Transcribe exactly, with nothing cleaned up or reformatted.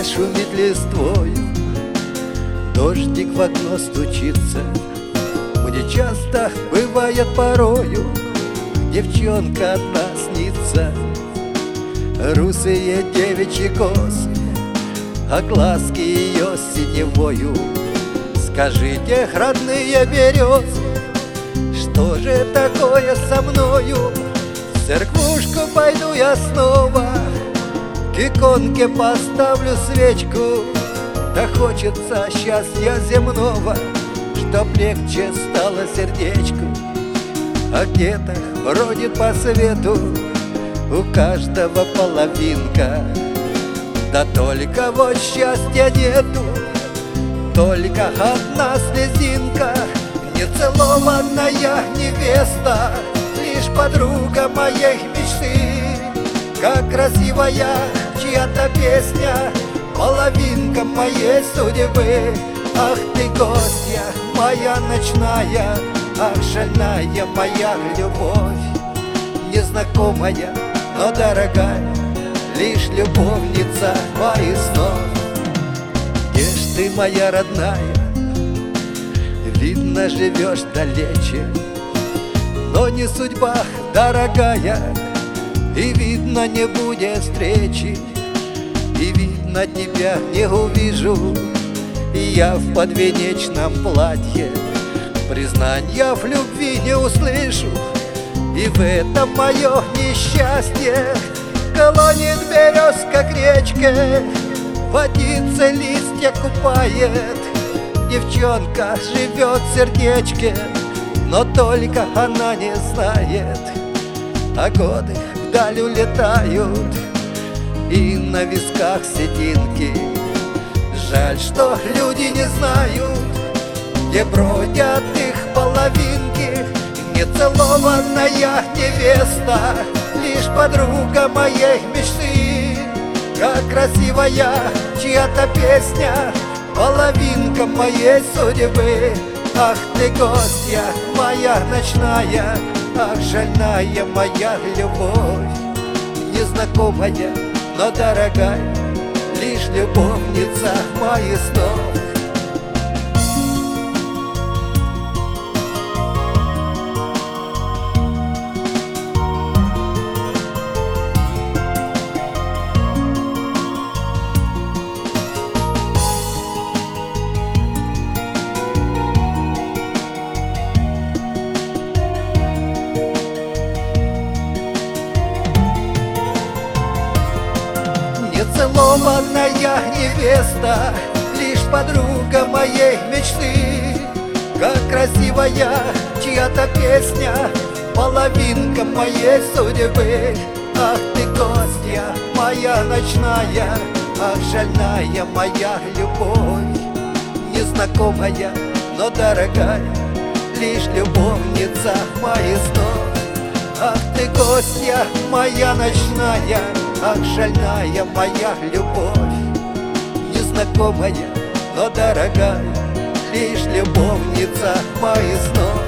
поле шумит листвою, дождик в окно стучится. Мне часто бывает порою, девчонка одна снится. Русые девичьи косы, а глазки ее синевою. Скажите, родные березы, что же такое со мною? В церквушку пойду я снова, к иконке поставлю свечку. Да хочется счастья земного, чтоб легче стало сердечку. А где-то бродит по свету у каждого половинка. Да только вот счастья нету, только одна слезинка. Нецелованная невеста, лишь подруга моей мечты. Как красивая чья-то песня, половинка моей судьбы. Ах ты, гостья моя ночная, ах, шальная моя любовь. Незнакомая, но дорогая, лишь любовница моих снов. Где ж ты, моя родная? Видно, живешь далече, но не судьба, дорогая, и видно, не будет встречи, и видно, тебя не увижу я в подвенечном платье. Признания в любви не услышу, и в этом мое несчастье. Клонит березка к речке, водица листья купает. Девчонка живет в сердечке, но только она не знает. А годы вдаль улетают, и на висках сединки. Жаль, что люди не знают, где бродят их половинки. Нецелованная невеста, лишь подруга моей мечты. Как красивая чья-то песня, половинка моей судьбы. Ах ты, гостья моя ночная, ах, шальная моя любовь. Незнакомая, но дорогая, лишь любовница моих снов. Нецелованная невеста, лишь подруга моей мечты. Как красивая чья-то песня, половинка моей судьбы. Ах ты, гостья моя ночная, ах, шальная моя любовь. Незнакомая, но дорогая, лишь любовница моих снов. Ах ты, гостья моя ночная, ах, шальная моя любовь. Незнакомая, но дорогая, лишь любовница моих снов.